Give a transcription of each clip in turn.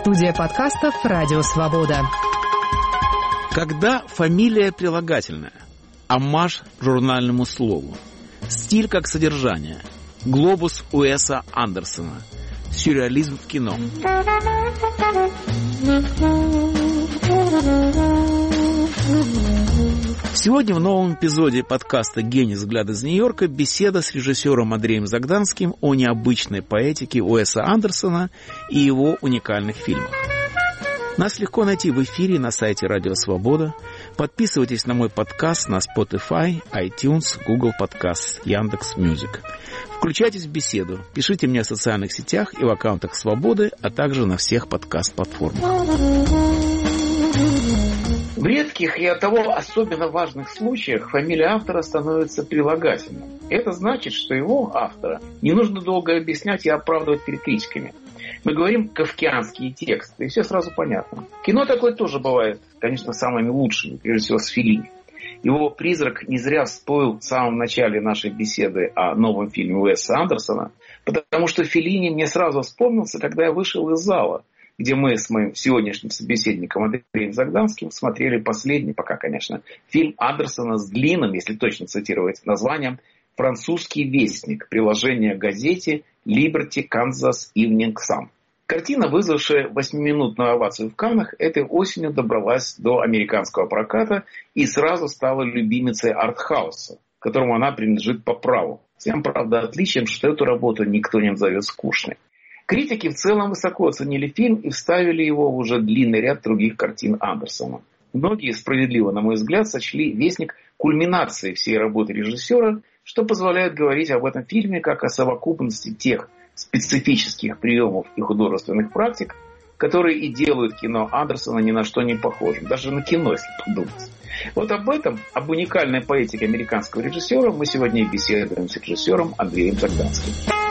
Студия подкастов «Радио Свобода». Когда фамилия прилагательная, оммаж журнальному слову, стиль как содержание, глобус Уэса Андерсона, сюрреализм в кино. Сегодня в новом эпизоде подкаста «Гений. Взгляд из Нью-Йорка» беседа с режиссером Андреем Загданским о необычной поэтике Уэса Андерсона и его уникальных фильмах. Нас легко найти в эфире на сайте Радио Свобода. Подписывайтесь на мой подкаст на Spotify, iTunes, Google Podcasts, Яндекс.Мьюзик. Включайтесь в беседу, пишите мне в социальных сетях и в аккаунтах Свободы, а также на всех подкаст-платформах. В редких и оттого особенно важных случаях фамилия автора становится прилагательным. Это значит, что его, автора, не нужно долго объяснять и оправдывать перед критиками. Мы говорим кафкианские тексты, и все сразу понятно. Кино такое тоже бывает, конечно, самыми лучшими, прежде всего с Феллини. Его «Призрак» не зря всплыл в самом начале нашей беседы о новом фильме Уэса Андерсона, потому что Феллини мне сразу вспомнился, когда я вышел из зала, где мы с моим сегодняшним собеседником Андреем Загданским смотрели последний, пока, конечно, фильм Андерсона с длинным, если точно цитировать, названием «Французский вестник», приложение к газете Liberty Kansas Evening Sun. Картина, вызвавшая 8-минутную овацию в Каннах, этой осенью добралась до американского проката и сразу стала любимицей артхауса, которому она принадлежит по праву. С тем, правда, отличием, что эту работу никто не назовет скучной. Критики в целом высоко оценили фильм и вставили его в уже длинный ряд других картин Андерсона. Многие, справедливо, на мой взгляд, сочли «Вестник» кульминацией всей работы режиссера, что позволяет говорить об этом фильме как о совокупности тех специфических приемов и художественных практик, которые и делают кино Андерсона ни на что не похожим. Даже на кино, если подумать. Вот об этом, об уникальной поэтике американского режиссера мы сегодня и беседуем с режиссером Андреем Загданским.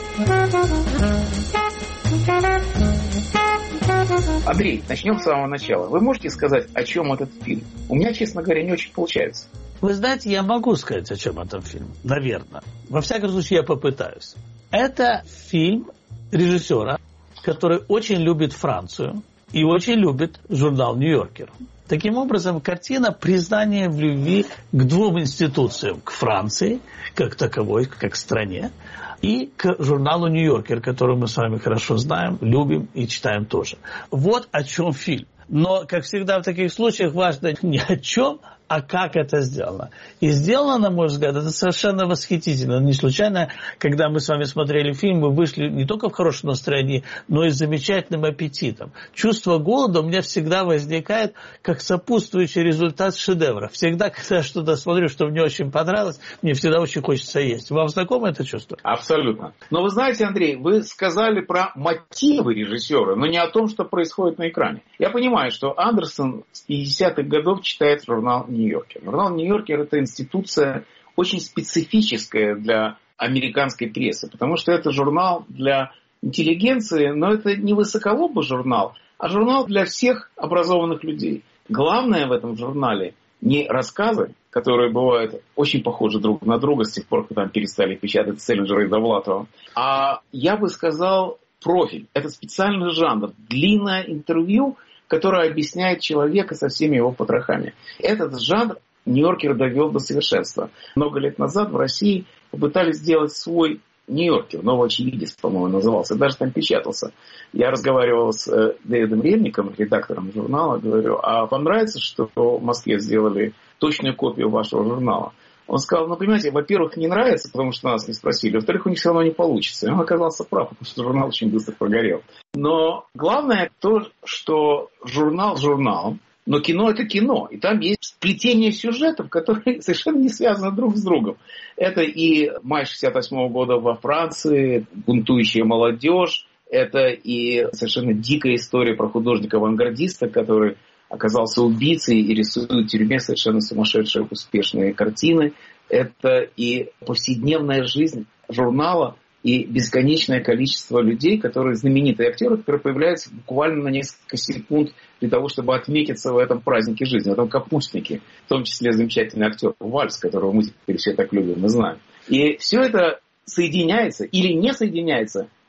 Андрей, начнем с самого начала. Вы можете сказать, о чем этот фильм? У меня, честно говоря, не очень получается. Вы знаете, я могу сказать, о чем этот фильм. Наверное. Во всяком случае, я попытаюсь. Это фильм режиссера, который очень любит Францию и очень любит журнал «Нью-Йоркер». Таким образом, картина признания в любви к двум институциям. К Франции, как таковой, как стране, и к журналу «Нью-Йоркер», который мы с вами хорошо знаем, любим и читаем тоже. Вот о чем фильм. Но, как всегда в таких случаях, важно не о чем, а как это сделано. И сделано, на мой взгляд, это совершенно восхитительно. Не случайно, когда мы с вами смотрели фильм, мы вышли не только в хорошем настроении, но и с замечательным аппетитом. Чувство голода у меня всегда возникает как сопутствующий результат шедевра. Всегда, когда я что-то смотрю, что мне очень понравилось, мне всегда очень хочется есть. Вам знакомо это чувство? Абсолютно. Но вы знаете, Андрей, вы сказали про мотивы режиссера, но не о том, что происходит на экране. Я понимаю, что Андерсон с 50-х годов читает журнал «Нью-Йоркер». Журнал «Нью-Йоркер» — это институция очень специфическая для американской прессы, потому что это журнал для интеллигенции, но это не высоколобый журнал, а журнал для всех образованных людей. Главное в этом журнале не рассказы, которые бывают очень похожи друг на друга с тех пор, когда там перестали печатать Селлинджера и Довлатова, а я бы сказал профиль. Это специальный жанр, длинное интервью, которое объясняет человека со всеми его потрохами. Этот жанр Нью-Йоркер довел до совершенства. Много лет назад в России попытались сделать свой Нью-Йоркер, «Новый очевидец», по-моему, назывался, даже там печатался. Я разговаривал с Дэвидом Рельником, редактором журнала, говорю, а вам нравится, что в Москве сделали точную копию вашего журнала? Он сказал, ну, понимаете, во-первых, не нравится, потому что нас не спросили, во-вторых, у них все равно не получится. И он оказался прав, потому что журнал очень быстро прогорел. Но главное то, что журнал журналом, но кино — это кино. И там есть сплетение сюжетов, которые совершенно не связаны друг с другом. Это и май 68 года во Франции, бунтующая молодежь, это и совершенно дикая история про художника-авангардиста, который оказался убийцей и рисует в тюрьме совершенно сумасшедшие успешные картины. Это и повседневная жизнь журнала, и бесконечное количество людей, которые знаменитые актеры, которые появляются буквально на несколько секунд для того, чтобы отметиться в этом празднике жизни, в этом капустнике. В том числе замечательный актер Вальс, которого мы теперь все так любим, мы знаем. И все это соединяется или не соединяется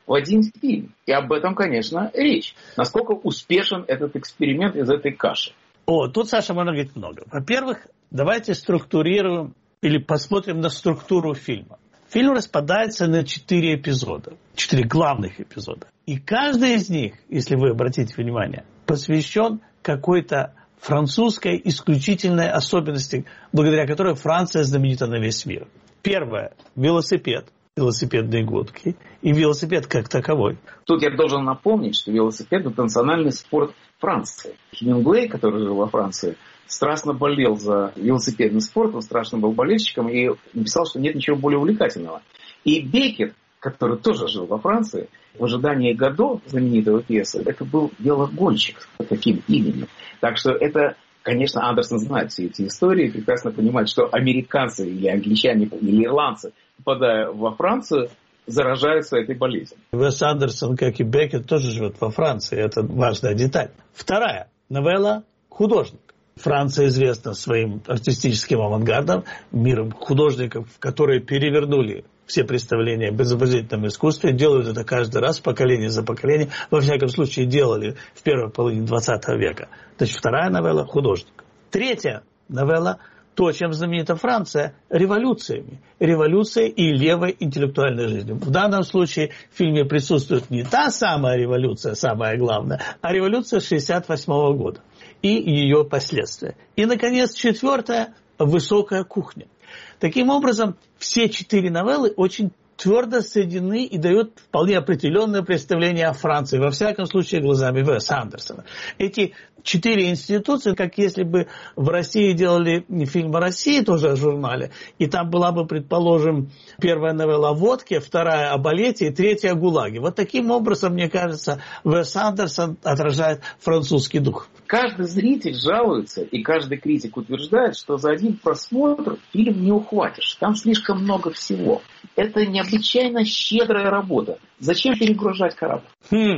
в один фильм. И об этом, конечно, речь. Насколько успешен этот эксперимент из этой каши. Тут, Саша, можно говорить много. Во-первых, давайте структурируем или посмотрим на структуру фильма. Фильм распадается на 4 эпизода. 4 главных эпизода. И каждый из них, если вы обратите внимание, посвящен какой-то французской исключительной особенности, благодаря которой Франция знаменита на весь мир. Первое – велосипед, велосипедные гонки и велосипед как таковой. Тут я должен напомнить, что велосипед – это национальный спорт Франции. Хемингуэй, который жил во Франции, страстно болел за велосипедный спорт, он страшно был болельщиком и написал, что нет ничего более увлекательного. И Беккет, который тоже жил во Франции, в ожидании Годо, знаменитого пьесы, это был велогонщик с таким именем. Так что это, конечно, Андерсон знает все эти истории, прекрасно понимает, что американцы или англичане или ирландцы, попадая во Францию, заражаются этой болезнью. Уэс Андерсон, как и Беккет, тоже живет во Франции. Это важная деталь. Вторая новелла «Художник». Франция известна своим артистическим авангардом, миром художников, которые перевернули все представления об изобразительном искусстве, делают это каждый раз, поколение за поколением. Во всяком случае, делали в первой половине 20 века. Значит, вторая новелла «Художник». Третья новелла – то, чем знаменита Франция – революциями. Революция и левой интеллектуальной жизнью. В данном случае в фильме присутствует не та самая революция, самая главная, а революция 1968 года и ее последствия. И, наконец, четвертая – высокая кухня. Таким образом, все 4 новеллы очень твердо соединены и дают вполне определенное представление о Франции, во всяком случае, глазами Уэса Андерсона. Эти 4 институции, как если бы в России делали фильм о России, тоже о журнале, и там была бы, предположим, первая новелла о водке, вторая о балете и третья о ГУЛАГе. Вот таким образом, мне кажется, Уэс Андерсон отражает французский дух. Каждый зритель жалуется, и каждый критик утверждает, что за один просмотр фильм не ухватишь. Там слишком много всего. Это необычайно щедрая работа. Зачем перегружать корабль?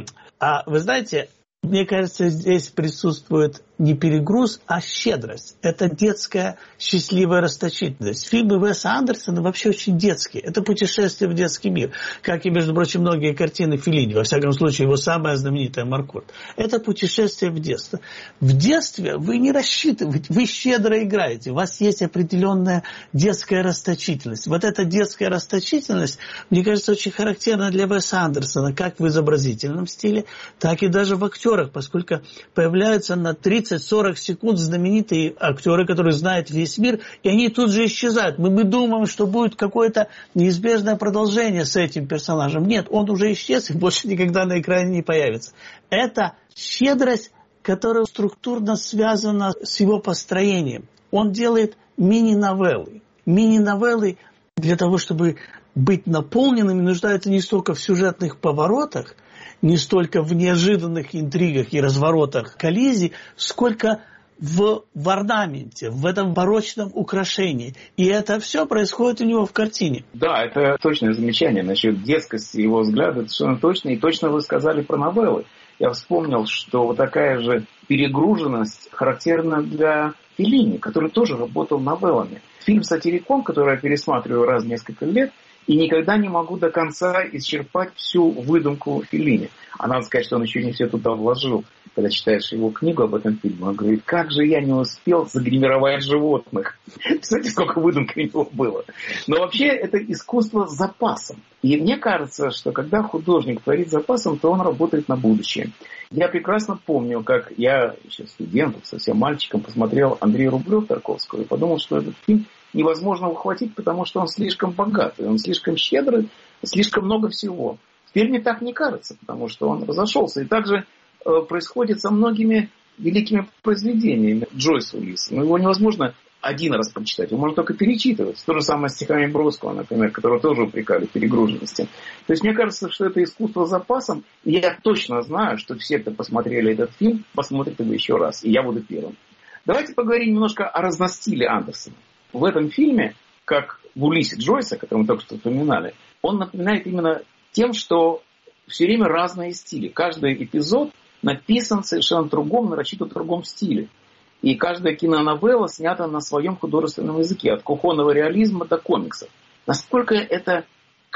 А вы знаете, мне кажется, здесь присутствует не перегруз, а щедрость. Это детская счастливая расточительность. Фильмы Уэса Андерсона вообще очень детские. Это путешествие в детский мир. Как и, между прочим, многие картины Феллини. Во всяком случае, его самая знаменитая «Маркорд». Это путешествие в детство. В детстве вы не рассчитываете, вы щедро играете. У вас есть определенная детская расточительность. Вот эта детская расточительность, мне кажется, очень характерна для Уэса Андерсона, как в изобразительном стиле, так и даже в актерах, поскольку появляются на 30-40 секунд знаменитые актеры, которые знают весь мир, и они тут же исчезают. Мы думаем, что будет какое-то неизбежное продолжение с этим персонажем. Нет, он уже исчез и больше никогда на экране не появится. Это щедрость, которая структурно связана с его построением. Он делает мини-новеллы. Мини-новеллы для того, чтобы быть наполненными, нуждаются не столько в сюжетных поворотах, не столько в неожиданных интригах и разворотах коллизий, сколько в орнаменте, в этом барочном украшении. И это все происходит у него в картине. Да, это точное замечание насчет детскости его взгляда. Это совершенно точно. И точно вы сказали про новеллы. Я вспомнил, что вот такая же перегруженность характерна для Феллини, который тоже работал новеллами. Фильм «Сатирикон», который я пересматриваю раз в несколько лет, и никогда не могу до конца исчерпать всю выдумку Феллини. А надо сказать, что он еще не все туда вложил. Когда читаешь его книгу об этом фильме, он говорит, как же я не успел загримировать животных. Представляете, сколько выдумки у него было. Но вообще это искусство с запасом. И мне кажется, что когда художник творит с запасом, то он работает на будущее. Я прекрасно помню, как я еще студентом, совсем мальчиком, посмотрел Андрея Рублев Тарковского и подумал, что этот фильм невозможно ухватить, потому что он слишком богатый, он слишком щедрый, слишком много всего. Теперь мне так не кажется, потому что он разошелся. И также происходит со многими великими произведениями Джойса Уиллиса. Но его невозможно один раз прочитать, его можно только перечитывать. То же самое с стихами Бродского, например, которого тоже упрекали в перегруженности. То есть мне кажется, что это искусство с запасом. И я точно знаю, что все, кто посмотрели этот фильм, посмотрят его еще раз. И я буду первым. Давайте поговорим немножко о разностиле Андерсона. В этом фильме, как в Улиссе Джойса, который мы только что упоминали, он напоминает именно тем, что все время разные стили. Каждый эпизод написан совершенно в другом, нарочито в другом стиле. И каждая киноновелла снята на своем художественном языке, от кухонного реализма до комиксов. Насколько это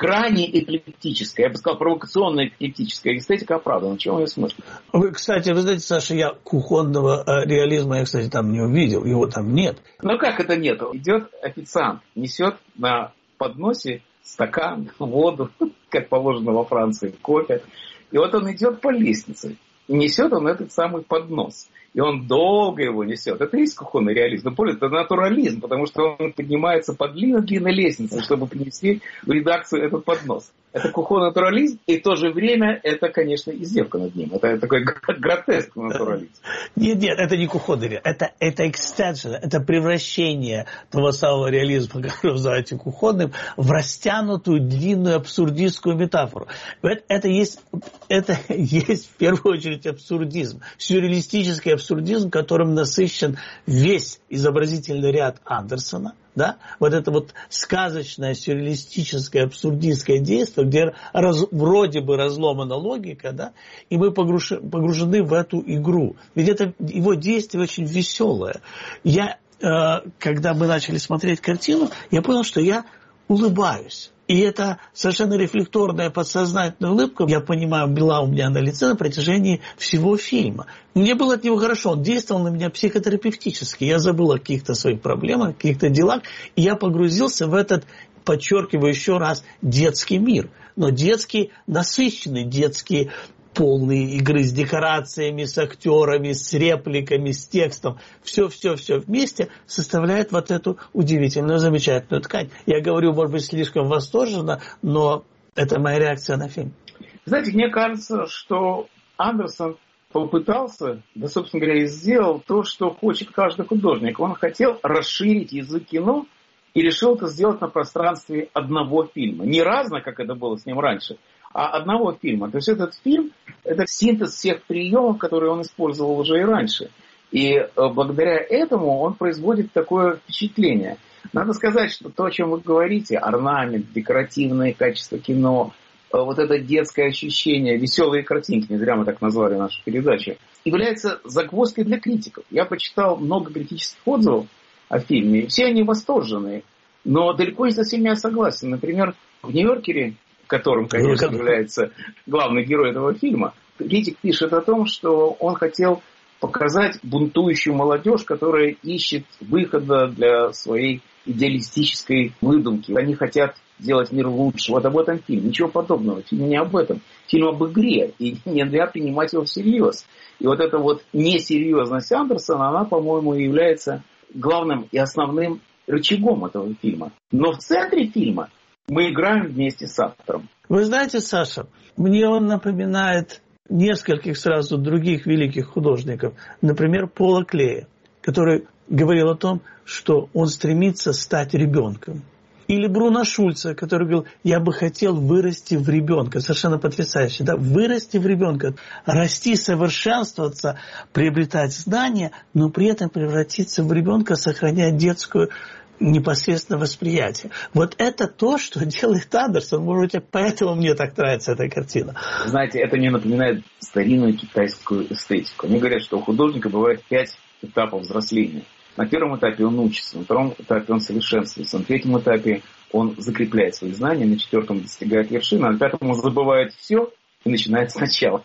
крайне эклектическая, я бы сказал, провокационная эклектическая эстетика оправдана. В чем ее смысл? Кстати, вы знаете, Саша, я кухонного реализма, я, кстати, там не увидел, его там нет. Ну как это нет? Идет официант, несет на подносе стакан, воду, как положено во Франции, кофе. И вот он идет по лестнице, и несет он этот самый поднос. И он долго его несет. Это и есть кухонный реализм. Но более, это натурализм, потому что он поднимается по длинной-длинной лестнице, чтобы принести в редакцию этот поднос. Это кухонный натурализм, и в то же время это, конечно, издевка над ним. Это такой гротескный натурализм. Нет, это не кухонный реализм. Это экстеншн, это превращение того самого реализма, как вы называете кухонным, в растянутую, длинную абсурдистскую метафору. Это есть в первую очередь абсурдизм. Сюрреалистический абсурдизм, которым насыщен весь изобразительный ряд Андерсона. Да? Вот это вот сказочное, сюрреалистическое, абсурдистское действие, где вроде бы разломана логика, да? И мы погружены в эту игру. Ведь это его действие очень веселое. Когда мы начали смотреть картину, я понял, что я улыбаюсь. И это совершенно рефлекторная подсознательная улыбка, я понимаю, была у меня на лице на протяжении всего фильма. Мне было от него хорошо, он действовал на меня психотерапевтически. Я забыл о каких-то своих проблемах, о каких-то делах, и я погрузился в этот, подчеркиваю еще раз, детский мир. Но детский, насыщенный, детский, полный игры с декорациями, с актерами, с репликами, с текстом. Все вместе составляет вот эту удивительную, замечательную ткань. Я говорю, может быть, слишком восторженно, но это моя реакция на фильм. Знаете, мне кажется, что Андерсон попытался, да, собственно говоря, и сделал то, что хочет каждый художник. Он хотел расширить язык кино и решил это сделать на пространстве одного фильма. Не разно, как это было с ним раньше, а одного фильма. То есть этот фильм – это синтез всех приемов, которые он использовал уже и раньше. И благодаря этому он производит такое впечатление. Надо сказать, что то, о чем вы говорите, орнамент, декоративные качества кино, вот это детское ощущение, веселые картинки, не зря мы так назвали нашу передачу, является загвоздкой для критиков. Я почитал много критических отзывов о фильме, и все они восторженные. Но далеко не со всеми я согласен. Например, в «Нью-Йоркере», которым, конечно, является главный герой этого фильма, критик пишет о том, что он хотел показать бунтующую молодежь, которая ищет выхода для своей идеалистической выдумки. Они хотят сделать мир лучше. Вот об этом фильм. Ничего подобного. Фильм не об этом. Фильм об игре. И нельзя принимать его всерьез. И вот эта вот несерьезность Андерсона, она, по-моему, является главным и основным рычагом этого фильма. Но в центре фильма мы играем вместе с автором. Вы знаете, Саша, мне он напоминает нескольких сразу других великих художников. Например, Пола Клея, который говорил о том, что он стремится стать ребенком. Или Бруно Шульца, который говорил, я бы хотел вырасти в ребенка. Совершенно потрясающе. Да? Вырасти в ребенка, расти, совершенствоваться, приобретать знания, но при этом превратиться в ребенка, сохраняя детскую непосредственно восприятие. Вот это то, что делает Андерсон. Может быть, поэтому мне так нравится эта картина. Знаете, это мне напоминает старинную китайскую эстетику. Они говорят, что у художника бывает 5 этапов взросления. На первом этапе он учится, на втором этапе он совершенствуется, на третьем этапе он закрепляет свои знания, на четвертом достигает вершины, а на пятом он забывает все и начинает сначала.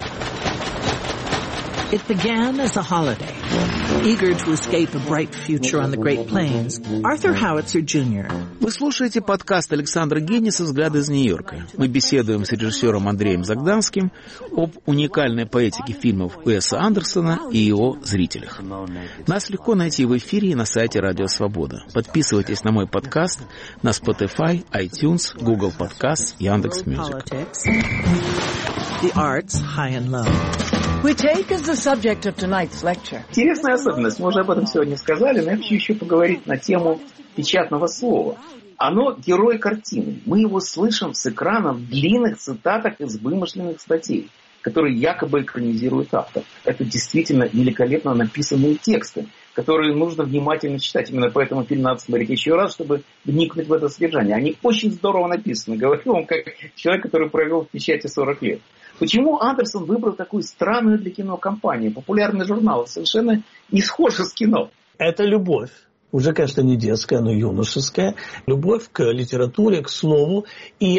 It began as a holiday. Eager to escape a bright future on the Great Plains, Arthur Howitzer Jr. Вы слушаете подкаст Александра Генниса «Взгляд из Нью-Йорка». Мы беседуем с режиссером Андреем Загданским об уникальной поэтике фильмов Уэса Андерсона и его зрителях. Нас легко найти в эфире и на сайте Радио Свобода. Подписывайтесь на мой подкаст на Spotify, iTunes, Google Podcasts, Яндекс.Мьюзик. The arts, high and low. We take as the subject of tonight's lecture. Интересная особенность, мы уже об этом сегодня сказали, но я хочу еще поговорить на тему печатного слова. Оно герой картины. Мы его слышим с экрана в длинных цитатах из вымышленных статей, которые якобы экранизирует автор. Это действительно великолепно написанные тексты, которые нужно внимательно читать. Именно поэтому фильм надо смотреть еще раз, чтобы вникнуть в это содержание. Они очень здорово написаны. Говорю вам, как человек, который провел в печати 40 лет. Почему Андерсон выбрал такую странную для кино компанию? Популярный журнал совершенно не схожи с кино. Это любовь. Уже, конечно, не детская, но юношеская. Любовь к литературе, к слову. И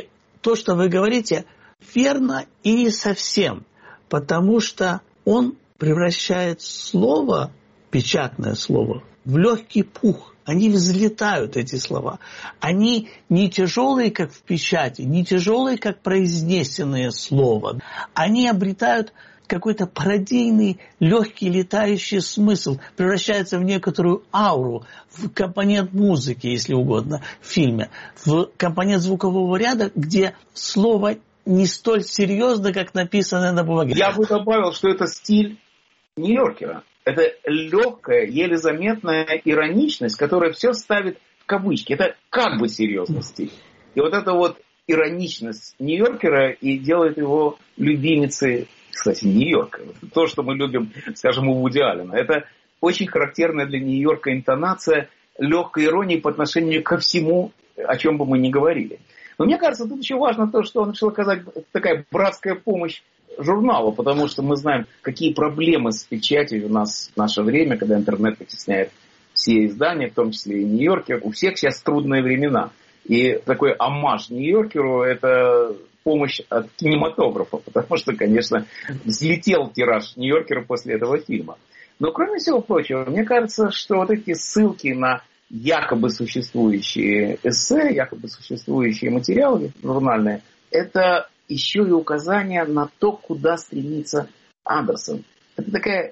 то, что вы говорите, верно и не совсем, потому что он превращает слово, печатное слово, в легкий пух. Они взлетают, эти слова. Они не тяжелые, как в печати, не тяжелые, как произнесенное слово. Они обретают какой-то пародийный, легкий, летающий смысл, превращается в некоторую ауру, в компонент музыки, если угодно, в фильме, в компонент звукового ряда, где слово не столь серьезно, как написано на бумаге. Я бы добавил, что это стиль Нью-Йоркера. Это легкая, еле заметная ироничность, которая все ставит в кавычки. Это как бы серьезный стиль. И вот эта вот ироничность Нью-Йоркера и делает его любимицей, кстати, Нью-Йорка. То, что мы любим, скажем, у Вуди Аллена. Это очень характерная для Нью-Йорка интонация легкой иронии по отношению ко всему, о чем бы мы ни говорили. Но мне кажется, тут еще важно то, что он решил оказать такая братская помощь журналу, потому что мы знаем, какие проблемы с печатью у нас в наше время, когда интернет потесняет все издания, в том числе и Нью-Йоркер. У всех сейчас трудные времена. И такой оммаж Нью-Йоркеру – это помощь от кинематографа, потому что, конечно, взлетел тираж Нью-Йоркера после этого фильма. Но, кроме всего прочего, мне кажется, что вот эти ссылки на якобы существующие эссе, якобы существующие материалы журнальные, это еще и указание на то, куда стремится Андерсон. Это такая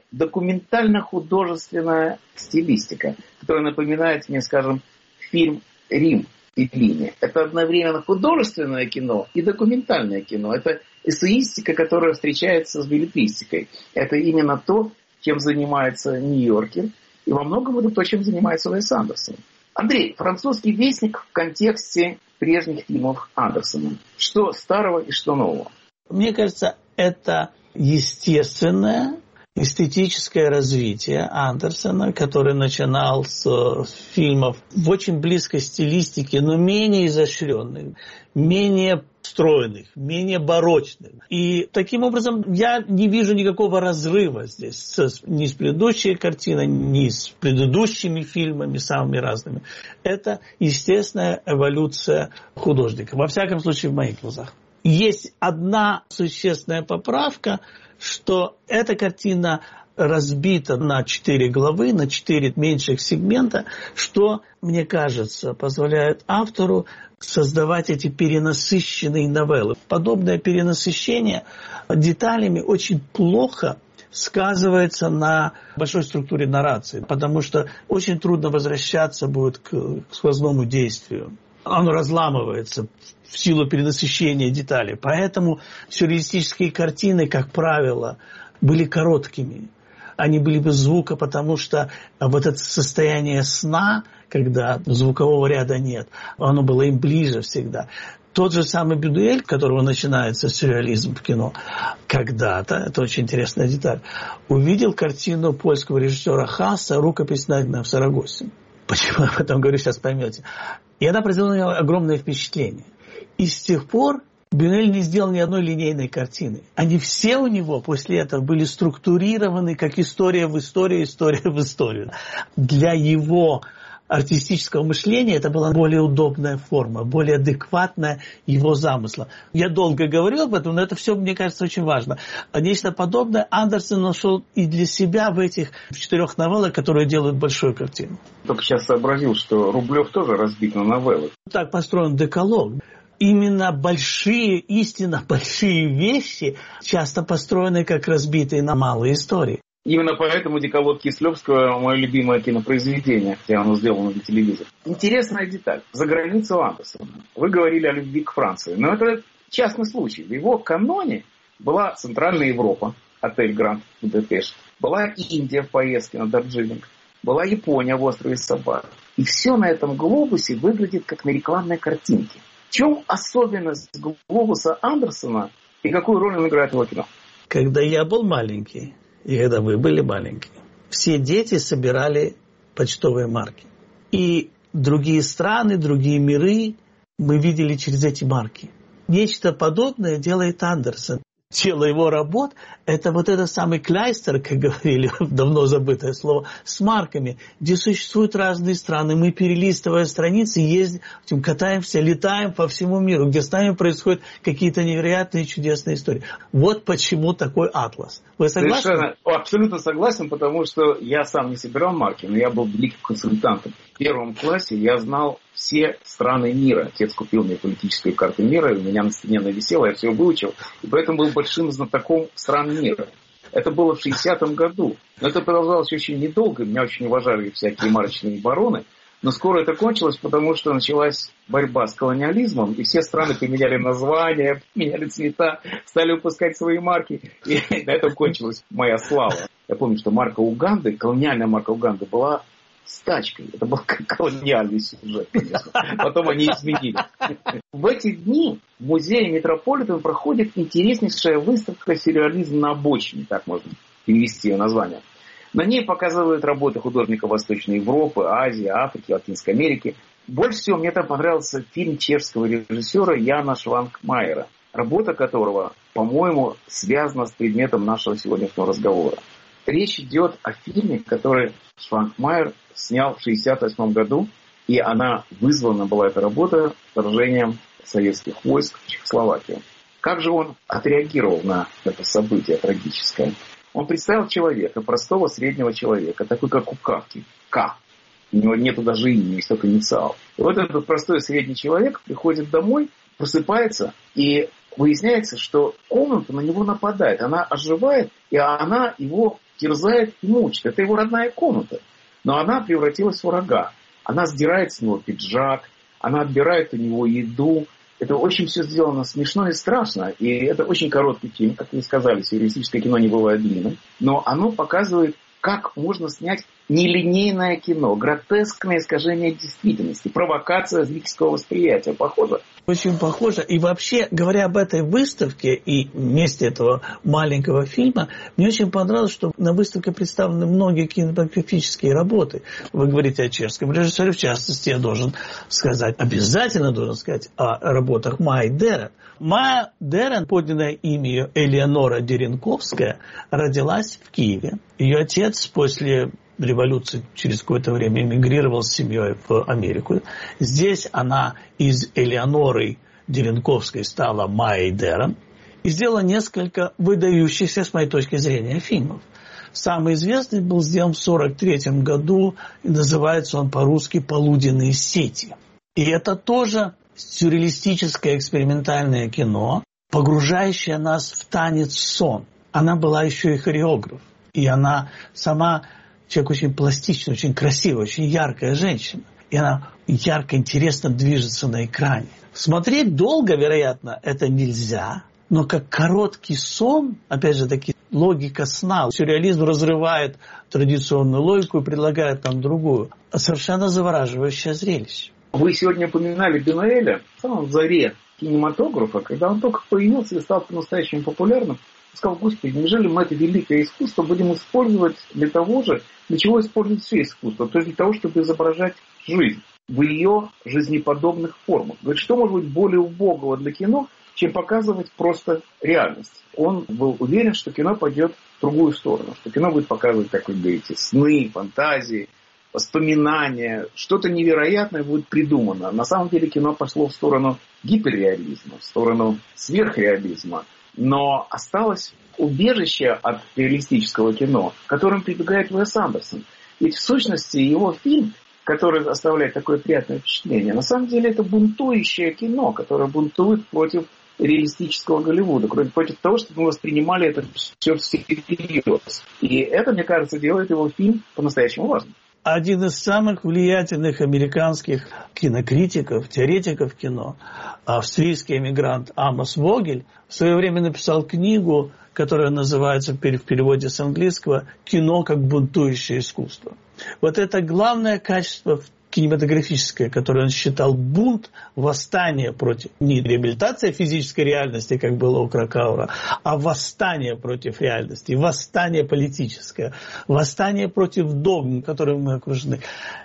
документально-художественная стилистика, которая напоминает мне, скажем, фильм «Рим» Феллини. Это одновременно художественное кино и документальное кино. Это эссеистика, которая встречается с беллетристикой. Это именно то, чем занимается Нью-Йоркер, и во многом это то, чем занимается Уэс Андерсон. Андрей, «Французский вестник» в контексте прежних фильмов Андерсона. Что старого и что нового? Мне кажется, это естественное эстетическое развитие Андерсона, который начинал с фильмов в очень близкой стилистике, но менее изощренных, менее стройных, менее барочных. И таким образом я не вижу никакого разрыва здесь ни с предыдущей картиной, ни с предыдущими фильмами, самыми разными. Это естественная эволюция художника, во всяком случае в моих глазах. Есть одна существенная поправка, что эта картина разбита на 4 главы, на 4 меньших сегмента, что, мне кажется, позволяет автору создавать эти перенасыщенные новеллы. Подобное перенасыщение деталями очень плохо сказывается на большой структуре наррации, потому что очень трудно возвращаться будет к сквозному действию. Оно разламывается в силу перенасыщения деталей. Поэтому сюрреалистические картины, как правило, были короткими. Они были без звука, потому что вот это состояние сна, когда звукового ряда нет, оно было им ближе всегда. Тот же самый Бюнюэль, которого начинается сюрреализм в кино, когда-то, это очень интересная деталь, увидел картину польского режиссера Хаса «Рукопись, найденная в Сарагосе». Почему я об этом говорю, сейчас поймете. И она произвела на него огромное впечатление. И с тех пор Бюнюэль не сделал ни одной линейной картины. Они все у него после этого были структурированы как история в историю, история в историю. Для его артистического мышления это была более удобная форма, более адекватная его замысла. Я долго говорил об этом, но это все, мне кажется, очень важно. Нечто подобное Андерсон нашел и для себя в этих 4 новеллах, которые делают большую картину. Только сейчас сообразил, что Рублев тоже разбит на новеллы. Так построен декалог. Именно большие, истинно большие вещи часто построены как разбитые на малые истории. Именно поэтому «Декалог» Кислевского – мое любимое кинопроизведение, хотя оно сделано для телевизора. Интересная деталь. За границей Андерсона. Вы говорили о любви к Франции. Но это частный случай. В его каноне была Центральная Европа, отель Гранд Будапешт. Была Индия в поездке на Дарджилинг. Была Япония в острове Сабар. И все на этом глобусе выглядит как на рекламной картинке. В чем особенность глобуса Андерсона и какую роль он играет в его кино? Когда я был маленький, и когда вы были маленькие, все дети собирали почтовые марки. И другие страны, другие миры мы видели через эти марки. Нечто подобное делает Андерсон. тело его работ, это вот этот самый Клейстер, как говорили, давно забытое слово, с марками, где существуют разные страны. Мы, перелистывая страницы, ездим, катаемся, летаем по всему миру, где с нами происходят какие-то невероятные чудесные истории. Вот почему такой атлас. Вы согласны? Совершенно, абсолютно согласен, потому что я сам не собирал марки, но я был великим консультантом. В первом классе я знал все страны мира. Отец купил мне политическую карту мира, у меня на стене она висела, я все выучил. И поэтому был большим знатоком стран мира. Это было в 60-м году. Но это продолжалось очень недолго. Меня очень уважали всякие марочные бароны. Но скоро это кончилось, потому что началась борьба с колониализмом, и все страны поменяли названия, меняли цвета, стали выпускать свои марки. И на этом кончилась моя слава. Я помню, что марка Уганды, колониальная марка Уганды, была с тачкой. Это был колониальный сюжет, конечно. Потом они изменили. В эти дни в музее Метрополитен проходит интереснейшая выставка «Сюрреализм на обочине», так можно перевести ее название. На ней показывают работы художников Восточной Европы, Азии, Африки, Латинской Америки. Больше всего мне там понравился фильм чешского режиссера Яна Швангмайера, работа которого, по-моему, связана с предметом нашего сегодняшнего разговора. Речь идет о фильме, который Швангмайер снял в 1968 году, и она вызвана была, эта работа, вторжением советских войск в Чехословакию. Как же он отреагировал на это событие трагическое? Он представил человека, простого среднего человека, такой как у Кафки. К. У него нету даже имени, есть только инициал. И вот этот простой средний человек приходит домой, просыпается, и выясняется, что комната на него нападает. Она оживает, и она его терзает и мучит. Это его родная комната. Но она превратилась в врага. Она сдирает с него пиджак, она отбирает у него еду. Это очень все сделано смешно и страшно. И это очень короткий фильм, как вы сказали, сюрреалистическое кино не бывает длинным. Но оно показывает, как можно снять нелинейное кино, гротескное искажение действительности, провокация зрительского восприятия. Похоже? Очень похоже. И вообще, говоря об этой выставке и месте этого маленького фильма, мне очень понравилось, что на выставке представлены многие кинематографические работы. Вы говорите о чешском режиссере, в частности, я должен сказать, обязательно должен сказать о работах Майи Дерен. Майя Дерен, подлинное имя ее Элеонора Деренковская, родилась в Киеве. Ее отец после революции через какое-то время эмигрировал с семьей в Америку. Здесь она из Элеоноры Деренковской стала Майей Дерен и сделала несколько выдающихся, с моей точки зрения, фильмов. Самый известный был сделан в 1943 году, и называется он по-русски «Полуденные сети». И это тоже сюрреалистическое экспериментальное кино, погружающее нас в танец-сон. Она была еще и хореограф. И она сама человек очень пластичный, очень красивый, очень яркая женщина. И она ярко, интересно движется на экране. Смотреть долго, вероятно, это нельзя. Но как короткий сон, опять же таки, логика сна. Сюрреализм разрывает традиционную логику и предлагает нам другую. Совершенно завораживающее зрелище. Вы сегодня упоминали Бюнуэля в самом заре кинематографа, когда он только появился и стал по-настоящему популярным. Сказал: Господи, неужели мы это великое искусство будем использовать для того же, для чего используют все искусство? То есть для того, чтобы изображать жизнь в ее жизнеподобных формах. Говорит, что может быть более убогого для кино, чем показывать просто реальность? Он был уверен, что кино пойдет в другую сторону, что кино будет показывать, как вы говорите, сны, фантазии, воспоминания, что-то невероятное будет придумано. На самом деле кино пошло в сторону гиперреализма, в сторону сверхреализма. Но осталось убежище от реалистического кино, к которому прибегает Уэс Андерсон. Ведь в сущности его фильм, который оставляет такое приятное впечатление, на самом деле это бунтующее кино, которое бунтует против реалистического Голливуда, против того, чтобы мы воспринимали это все всерьез. И это, мне кажется, делает его фильм по-настоящему важным. Один из самых влиятельных американских кинокритиков, теоретиков кино, австрийский эмигрант Амос Вогель, в свое время написал книгу, которая называется в переводе с английского «Кино как бунтующее искусство». Вот это главное качество кинематографическое, которое он считал бунт, восстание против, не реабилитация физической реальности, как было у Кракаура, а восстание против реальности, восстание политическое, восстание против догм, которым мы окружены.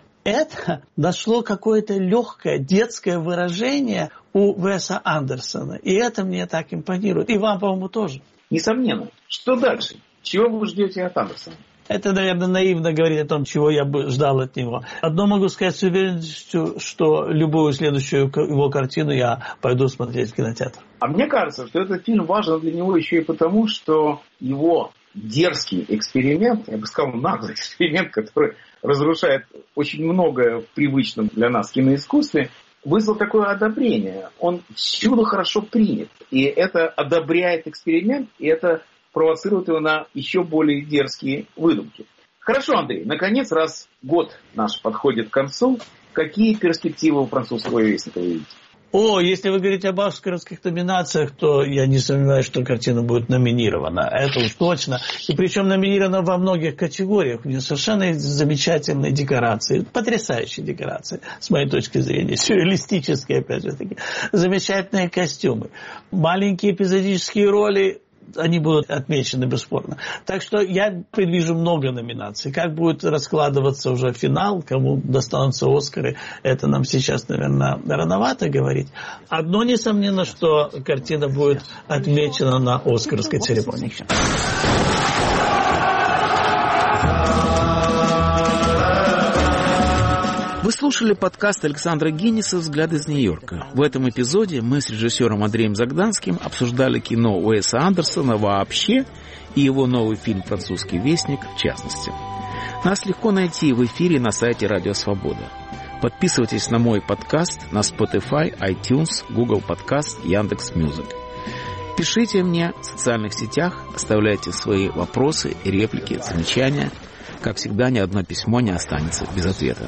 Это нашло какое-то легкое детское выражение у Уэса Андерсона. И это мне так импонирует. И вам, по-моему, тоже. Несомненно. Что дальше? Чего вы ждете от Андерсона? Это, наверное, наивно говорить о том, чего я бы ждал от него. Одно могу сказать с уверенностью, что любую следующую его картину я пойду смотреть в кинотеатр. А мне кажется, что этот фильм важен для него еще и потому, что его дерзкий эксперимент, я бы сказал, наглый эксперимент, который разрушает очень многое в привычном для нас киноискусстве, вызвал такое одобрение. Он всюду хорошо принят. И это одобряет эксперимент, и это провоцирует его на еще более дерзкие выдумки. Хорошо, Андрей, наконец, раз год наш подходит к концу, какие перспективы у французского вестника вы видите? Если вы говорите об оскаровских номинациях, то я не сомневаюсь, что картина будет номинирована. Это уж точно. И причем номинирована во многих категориях. У нее совершенно замечательные декорации. Потрясающие декорации, с моей точки зрения. Сюрреалистические, опять же таки. Замечательные костюмы. Маленькие эпизодические роли. Они будут отмечены бесспорно. Так что я предвижу много номинаций. Как будет раскладываться уже финал, кому достанутся Оскары, это нам сейчас, наверное, рановато говорить. Одно несомненно, что картина будет отмечена на Оскарской церемонии. Вы слушали подкаст Александра Гинниса «Взгляд из Нью-Йорка». В этом эпизоде мы с режиссером Андреем Загданским обсуждали кино Уэса Андерсона вообще и его новый фильм «Французский вестник» в частности. Нас легко найти в эфире на сайте Радио Свобода. Подписывайтесь на мой подкаст на Spotify, iTunes, Google Podcast, Яндекс.Мьюзик. Пишите мне в социальных сетях, оставляйте свои вопросы, реплики, замечания. Как всегда, ни одно письмо не останется без ответа.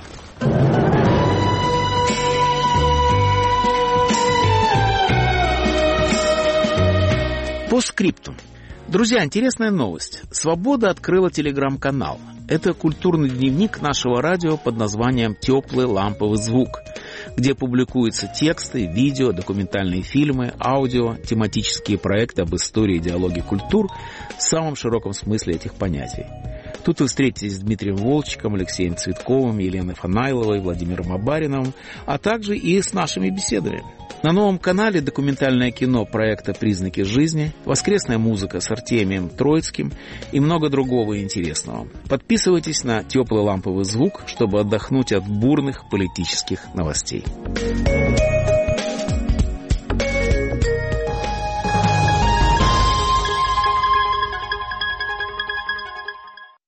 По скрипту. Друзья, интересная новость. «Свобода» открыла телеграм-канал. Это культурный дневник нашего радио под названием «Теплый ламповый звук», где публикуются тексты, видео, документальные фильмы, аудио, тематические проекты об истории и диалоге культур в самом широком смысле этих понятий. Тут вы встретитесь с Дмитрием Волчиком, Алексеем Цветковым, Еленой Фанайловой, Владимиром Абариновым, а также и с нашими беседами. На новом канале документальное кино проекта «Признаки жизни», воскресная музыка с Артемием Троицким и много другого интересного. Подписывайтесь на «Теплый ламповый звук», чтобы отдохнуть от бурных политических новостей.